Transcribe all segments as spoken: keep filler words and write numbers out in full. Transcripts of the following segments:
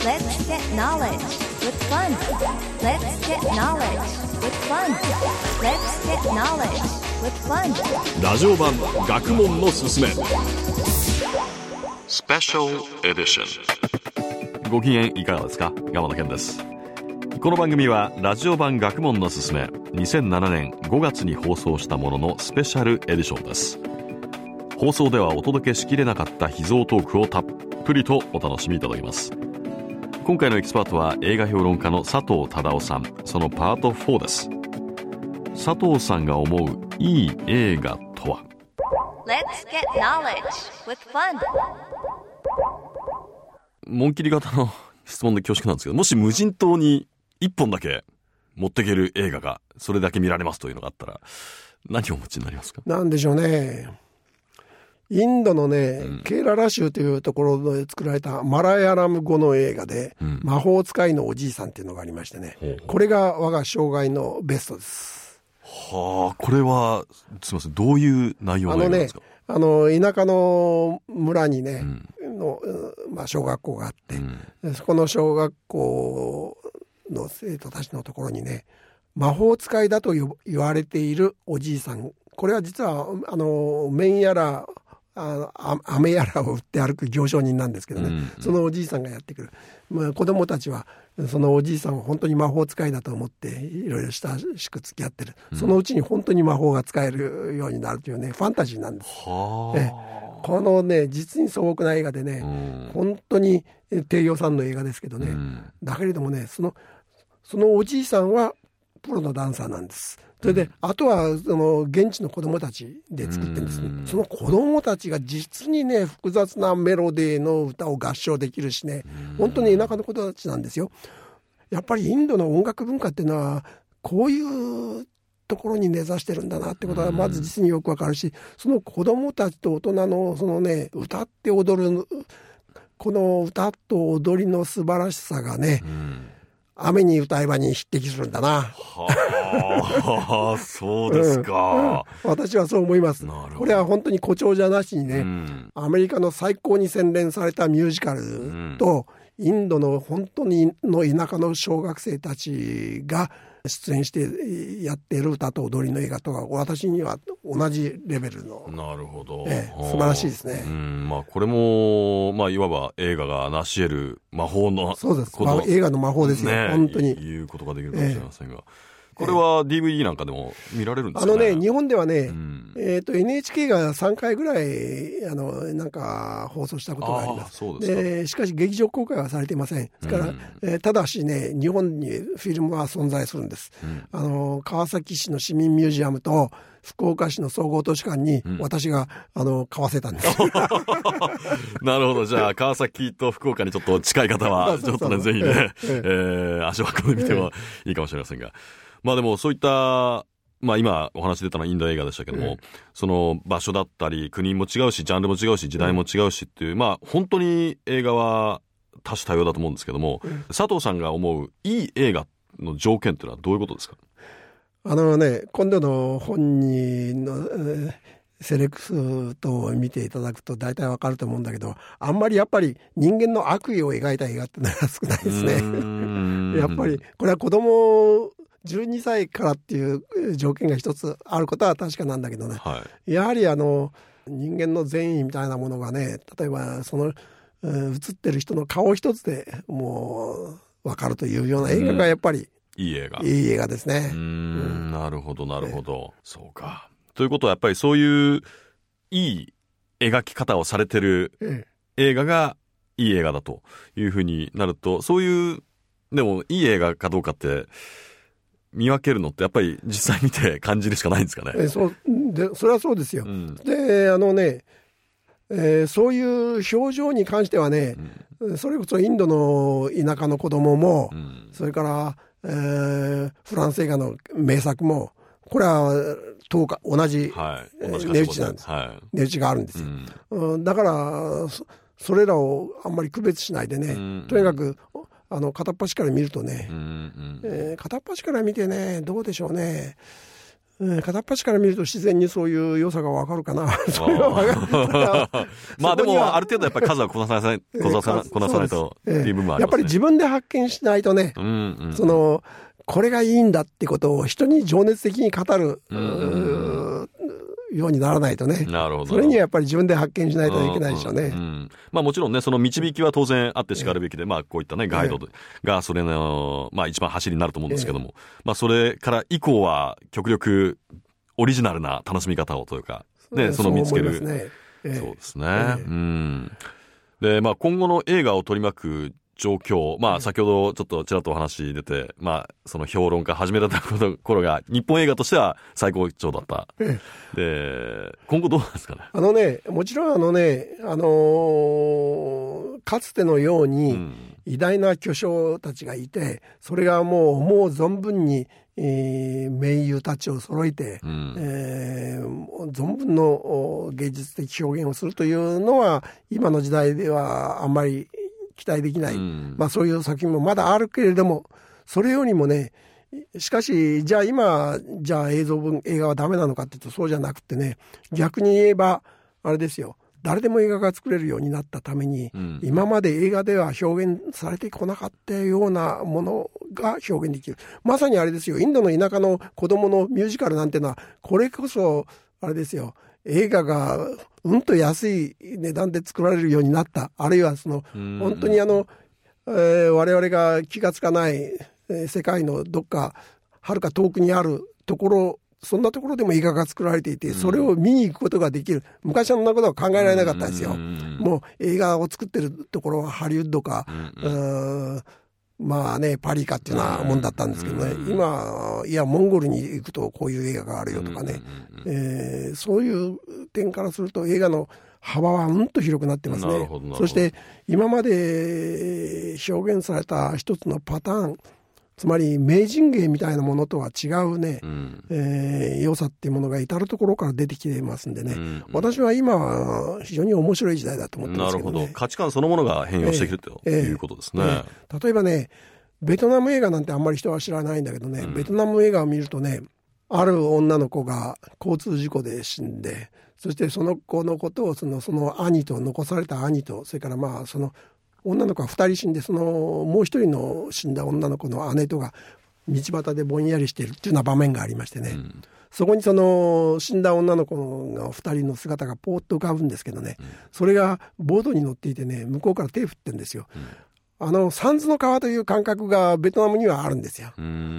Let's get knowledge with fun. Let's get knowledge with fun. Let's get knowledge with fun. ラジオ版学問のすすめスペシャルエディション。ご機嫌いかがですか？山田健です。この番組はラジオ版学問のすすめにせんななねんごがつに放送したもののスペシャルエディションです。放送ではお届けしきれなかった秘蔵トークをたっぷりとお楽しみいただきます。今回のエキスパートは映画評論家の佐藤忠夫さん、そのパートフォーです。佐藤さんが思ういい映画とは？ Let's get knowledge with fun. 紋切り型の質問で恐縮なんですけど、もし無人島に一本だけ持っていける映画がそれだけ見られますというのがあったら何をお持ちになりますか？ なんでしょうね。インドのね、うん、ケーララ州というところで作られたマラヤラム語の映画で、うん、魔法使いのおじいさんっていうのがありましてね、うん、これが我が生涯のベストです。 はあ、これはすみません、どういう内容の映画ですか？ あのね、あの田舎の村にね、うん、のまあ、小学校があって、うん、そこの小学校の生徒たちのところにね、魔法使いだと言われているおじいさん、これは実はあの麺やらあの飴やらを売って歩く行商人なんですけどね、うんうん、そのおじいさんがやってくる、まあ、子供たちはそのおじいさんを本当に魔法使いだと思っていろいろ親しく付き合ってる、うん、そのうちに本当に魔法が使えるようになるというね、ファンタジーなんです。えこのね、実に素朴な映画でね、うん、本当に低予算の映画ですけどね、うん、だけれどもね、そのそのおじいさんはプロのダンサーなんです。それで、うん、あとはその現地の子供たちで作ってるんですね。その子供たちが実にね、複雑なメロディーの歌を合唱できるしね、本当に田舎の子たちなんですよ。やっぱりインドの音楽文化っていうのはこういうところに根ざしてるんだなってことはまず実によくわかるし、その子供たちと大人のそのね、歌って踊るこの歌と踊りの素晴らしさがね、雨に歌えばに匹敵するんだな。 はあ、そうですか、 うん、私はそう思います。これは本当に誇張じゃなしにね、うん、アメリカの最高に洗練されたミュージカルと、うん、インドの本当にの田舎の小学生たちが出演してやっている歌と踊りの映画とは私には同じレベルの、 なるほど、 ええ、素晴らしいですね。 うん、まあ、これも、まあ、いわば映画が成し得る魔法の、 そうです、まあ、映画の魔法ですよ、ね、本当にいうことができるかもしれませんが、ええ、これは ディーブイディー なんかでも見られるんですかね？ あのね、日本ではね、うん、えーと、エヌエイチケー がさんかいぐらいあのなんか放送したことがあります。 そうですか。 でしかし劇場公開はされていません。ですから、うんえー、ただしね、日本にフィルムは存在するんです、うん、あの川崎市の市民ミュージアムと福岡市の総合図書館に私が、うん、あの買わせたんですなるほど。じゃあ川崎と福岡にちょっと近い方はちょっとね、ぜひね、えーえー、足を運んでみてもいいかもしれませんが、まあでもそういった、まあ今お話出たのはインド映画でしたけども、うん、その場所だったり国も違うしジャンルも違うし時代も違うしっていう、まあ本当に映画は多種多様だと思うんですけども、うん、佐藤さんが思ういい映画の条件っていうのはどういうことですか？ あのね、今度の本人の、えー、セレクトを見ていただくと大体わかると思うんだけど、あんまりやっぱり人間の悪意を描いた映画ってのは少ないですねやっぱりこれは子供じゅうにさいからっていう条件が一つあることは確かなんだけどね、はい、やはりあの人間の善意みたいなものがね、例えばその、えー、映ってる人の顔一つでもう分かるというような映画がやっぱり、 うん、いい映画いい映画ですね。 うーん、うん、なるほどなるほど、ね、そうか。ということはやっぱりそういういい描き方をされてる映画がいい映画だというふうになると、そういうでもいい映画かどうかって見分けるのってやっぱり実際見て感じるしかないんですかね？ えそうでそれはそうですよ、うん、であのね、えー、そういう表情に関してはね、うん、それこそインドの田舎の子供も、うん、それから、えー、フランス映画の名作もこれは同同じ、はい、同じ値打ちなんです、はい、値打ちがあるんですよ、うん、だからそ、それらをあんまり区別しないでね、うん、とにかくあの片っ端から見るとね、うんうんえー、片っ端から見てね、どうでしょうね、 えー、片っ端から見ると自然にそういう良さがわかるかな。 まあでもある程度やっぱり数はこなさない、こなさない、こなさないとっていう部分もありますね。 やっぱり自分で発見しないとね、うんうん、そのこれがいいんだってことを人に情熱的に語る、うんうんようにならないとね。なるほど。それにはやっぱり自分で発見しないといけないでしょうね。うんうんうん、 まあもちろんね、その導きは当然あってしかるべきで、えー、まあこういったね、ガイドがそれの、まあ一番走りになると思うんですけども、えー、まあそれから以降は極力オリジナルな楽しみ方をというか、ね、その見つける。そうですね。えー、そうですね。えー、うん。で、まあ今後の映画を取り巻く状況、まあ先ほどちょっとちらっとお話出て、まあその評論家始められた頃が日本映画としては最高潮だった。で、今後どうなんですかね。 あのね、もちろんあのね、あのー、かつてのように偉大な巨匠たちがいて、それがもうもう存分に、えー、名優たちを揃えて、うんえー、存分の芸術的表現をするというのは今の時代ではあんまり期待できない、うんまあ、そういう作品もまだあるけれども、それよりもね、しかしじゃあ今じゃあ映像分映画はダメなのかっていうとそうじゃなくてね、逆に言えばあれですよ、誰でも映画が作れるようになったために、うん、今まで映画では表現されてこなかったようなものが表現できる。まさにあれですよ、インドの田舎の子供のミュージカルなんてのはこれこそあれですよ、映画がうんと安い値段で作られるようになった。あるいはその本当にあの、えー、我々が気がつかない、えー、世界のどっかはるか遠くにあるところ、そんなところでも映画が作られていて、それを見に行くことができる。昔はそんなことは考えられなかったですよ。もう映画を作ってるところはハリウッドか、うーんまあね、パリかっていうようなもんだったんですけどね、今いやモンゴルに行くとこういう映画があるよとかね、えー、そういう点からすると映画の幅はうんと広くなってますね。そして今まで表現された一つのパターン、つまり名人芸みたいなものとは違うね、うんえー、良さっていうものが至るところから出てきていますんでね、うんうん、私は今は非常に面白い時代だと思ってますけどね。 なるほど、価値観そのものが変容してきてるということですね、えーえー、例えばね、ベトナム映画なんてあんまり人は知らないんだけどね、うん、ベトナム映画を見るとね、ある女の子が交通事故で死んで、そしてその子のことをその、その兄と残された兄と、それからまあその女の子はふたり死んで、そのもう一人の死んだ女の子の姉とが道端でぼんやりしているっていうような場面がありましてね、うん、そこにその死んだ女の子がふたりの姿がポーッと浮かぶんですけどね、うん、それがボードに乗っていてね、向こうから手振ってんですよ、うん、あの三途の川という感覚がベトナムにはあるんですよ、うん、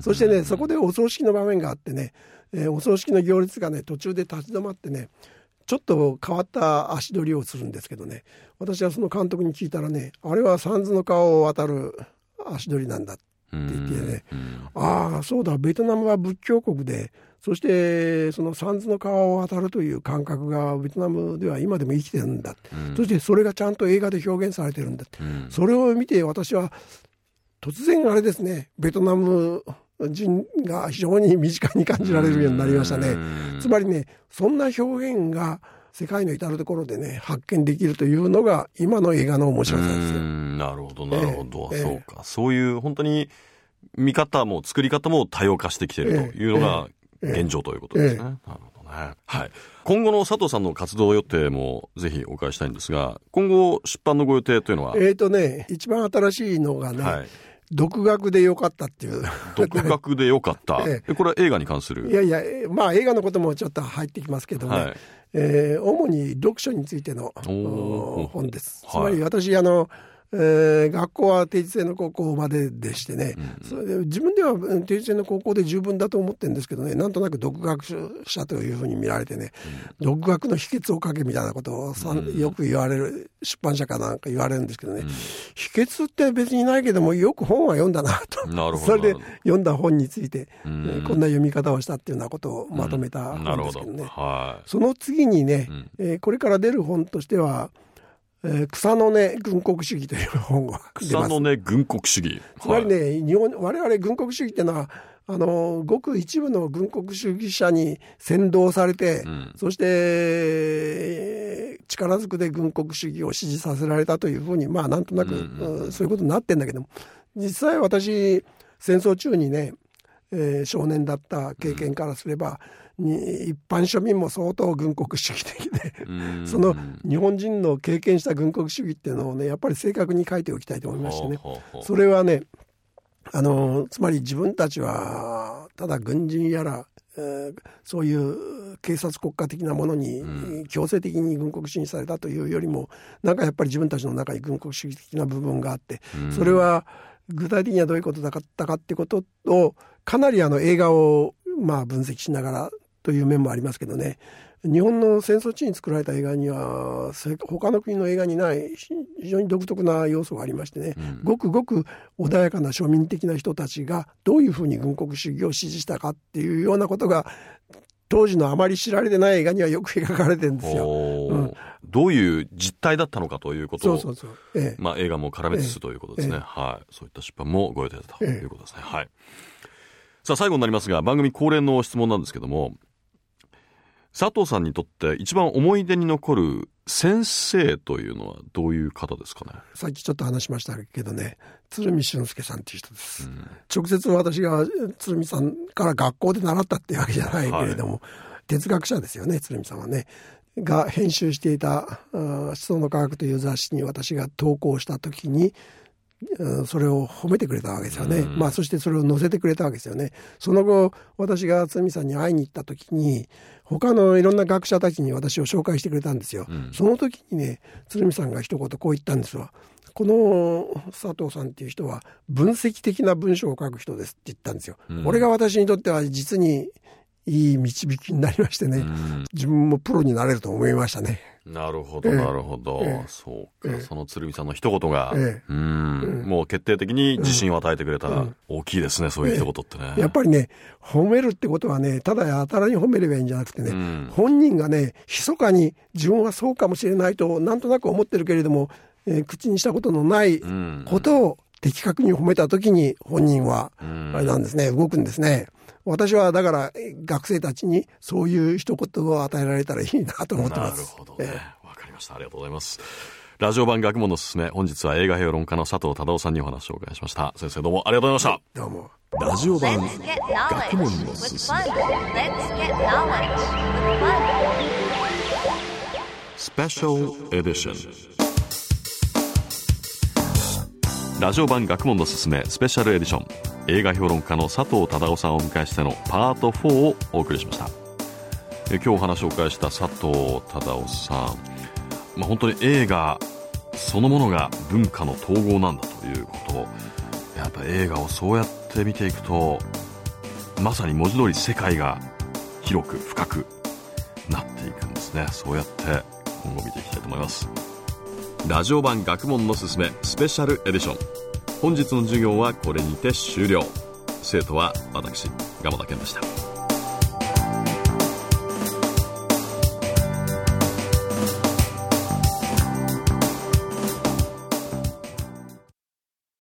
そしてね、そこでお葬式の場面があってね、えー、お葬式の行列がね途中で立ち止まってね、ちょっと変わった足取りをするんですけどね、私はその監督に聞いたらね、あれは三途の川を渡る足取りなんだって言ってね、ああそうだ、ベトナムは仏教国で、そしてその三途の川を渡るという感覚がベトナムでは今でも生きてるんだ、うん、そしてそれがちゃんと映画で表現されてるんだって、うん、それを見て私は突然あれですね、ベトナム人が非常に身近に感じられるようになりましたね。つまりね、そんな表現が世界の至るところでね発見できるというのが今の映画の面白さですよ。 なるほどなるほど、えー、そうか、そういう本当に見方も作り方も多様化してきているというのが現状ということですね、えーえー、なるほどね。はい、今後の佐藤さんの活動予定もぜひお伺いしたいんですが、今後出版のご予定というのは。 えーとね、一番新しいのがね、はい、独学でよかったっていう。 独学でよかった、ええ、これは映画に関する。 いやいや、まあ映画のこともちょっと入ってきますけどね、はい、えー、主に読書についての本です。つまり私、あの、えー、学校は定時制の高校まででしてね、うん、それで自分では定時制の高校で十分だと思ってるんですけどね、なんとなく独学者というふうに見られてね、うん、独学の秘訣を書けみたいなことをさ、うん、よく言われる、出版社かなんか言われるんですけどね、うん、秘訣って別にないけどもよく本は読んだなと。なるほど。それで読んだ本について、うん、こんな読み方をしたっていうようなことをまとめた本ですけどね、うん、はい、その次にね、うんえー、これから出る本としては、えー、草の根軍国主義という本が出ます。 草の根軍国主義、 つまりね、はい、日本我々軍国主義ってのはあのごく一部の軍国主義者に扇動されて、うん、そして、えー、力ずくで軍国主義を支持させられたというふうに、まあなんとなく、うんうんうん、そういうことになってんだけども、実際私戦争中にね、 えー、少年だった経験からすれば、うん、に一般庶民も相当軍国主義的でその日本人の経験した軍国主義っていうのをねやっぱり正確に書いておきたいと思いましてね。ほうほうほう。それはねあのつまり自分たちはただ軍人やら、えー、そういう警察国家的なものに強制的に軍国主義されたというよりも、なんかやっぱり自分たちの中に軍国主義的な部分があって、それは具体的にはどういうことだったかってことをかなりあの映画をまあ分析しながらという面もありますけどね、日本の戦争地に作られた映画には他の国の映画にない非常に独特な要素がありましてね、うん、ごくごく穏やかな庶民的な人たちがどういうふうに軍国主義を支持したかっていうようなことが当時のあまり知られてない映画にはよく描かれてるんですよ、うん、 どういう実態だったのかということをそうそうそう、ええまあ、映画も絡めつつということですね、ええはい、そういった出版もご予定だということですね、ええはい、さあ最後になりますが番組恒例の質問なんですけども、佐藤さんにとって一番思い出に残る先生というのはどういう方ですかね。 さっきちょっと話しましたけどね、鶴見俊介さんという人です、うん、直接私が鶴見さんから学校で習ったっていうわけじゃないけれども、はい、哲学者ですよね。鶴見さんはねが編集していた思想の科学という雑誌に私が投稿した時にそれを褒めてくれたわけですよね、うんまあ、そしてそれを載せてくれたわけですよね。その後私が鶴見さんに会いに行った時に他のいろんな学者たちに私を紹介してくれたんですよ、うん、その時にね鶴見さんが一言こう言ったんですわ。この佐藤さんっていう人は分析的な文章を書く人ですって言ったんですよ、うん、これが私にとっては実にいい導きになりましてね、うん、自分もプロになれると思いましたね。 なるほどなるほど、ええ、そうか、ええ、その鶴見さんの一言が、ええ、うん、ええ、もう決定的に自信を与えてくれた、うん、大きいですねそういう一言ってね、 ええ、やっぱりね褒めるってことはねただやたらに褒めればいいんじゃなくてね、うん、本人がね密かに自分はそうかもしれないとなんとなく思ってるけれども、えー、口にしたことのないことを的確に褒めた時に本人はあれなんですね、動くんですね。私はだから学生たちにそういう一言を与えられたらいいなと思ってます。 なるほどね、わ、えー、かりました。ありがとうございます。ラジオ版学問のすすめ、本日は映画評論家の佐藤忠夫さんにお話をお伺いしました。先生どうもありがとうございました。 どうも。 ラジオ版学問のすすめ、スペシャルエディション。ラジオ版学問のすすめスペシャルエディション、映画評論家の佐藤忠夫さんをお迎えしてのパートフォーをお送りしました。え今日お話をお伺いした佐藤忠夫さん、まあ、本当に映画そのものが文化の統合なんだということを、やっぱり映画をそうやって見ていくとまさに文字通り世界が広く深くなっていくんですね。そうやって今後見ていきたいと思います。ラジオ版学問のすすめスペシャルエディション、本日の授業はこれにて終了。生徒は私、蒲田健でした。